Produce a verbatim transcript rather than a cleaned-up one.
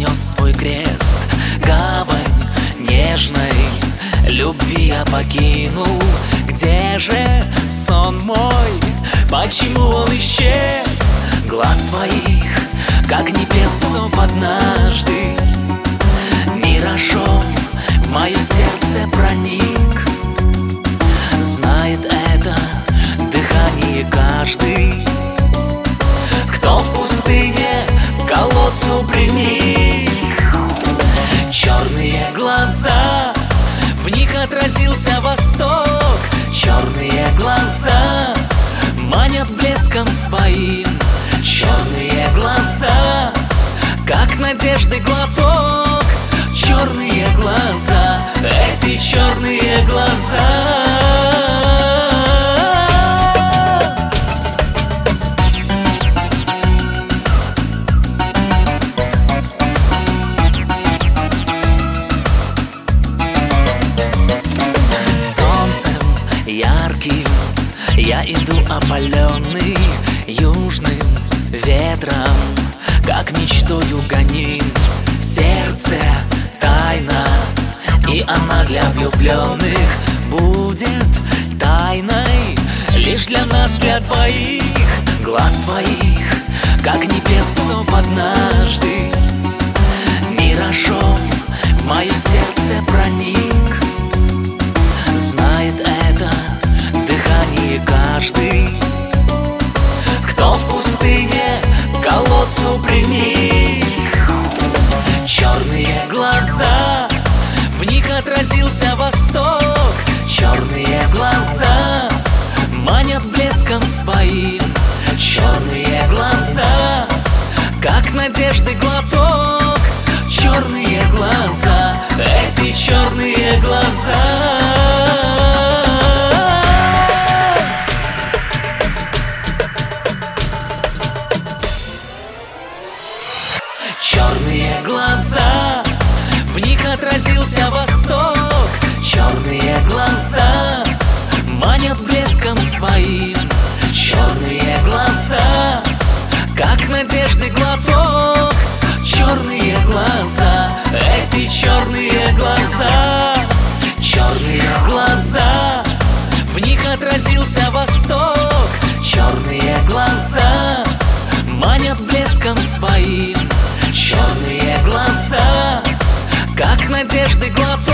понес свой крест. Гавань нежной любви я покинул. Где же сон мой? Почему он исчез? Глаз твоих, как небесов однажды, миражом в мое сердце проник. Знает это дыхание каждый, кто в пустыне к колодцу приник. Черные глаза, в них отразился восток. Черные глаза манят блеском своим. Черные глаза, как надежды глоток. Черные глаза, эти черные глаза. Ярким я иду опаленный южным ветром, как мечтою гоним. В сердце тайна, и она для влюбленных будет тайной лишь для нас, для двоих. Глаз твоих, как небесов однажды, миражом в мое сердце проник. Знает это дыхание каждый, кто в пустыне к колодцу приник. Черные глаза, в них отразился восток. Черные глаза манят блеском своим. Черные глаза, как надежды глоток. Черные глаза, эти черные глаза. Черные глаза, в них отразился восток. Черные глаза манят блеском своим. Черные глаза, как надежды глоток. Черные глаза, эти черные глаза. Черные глаза, в них отразился восток. Черные глаза манят блеском своим. Черные глаза, как надежды глоток.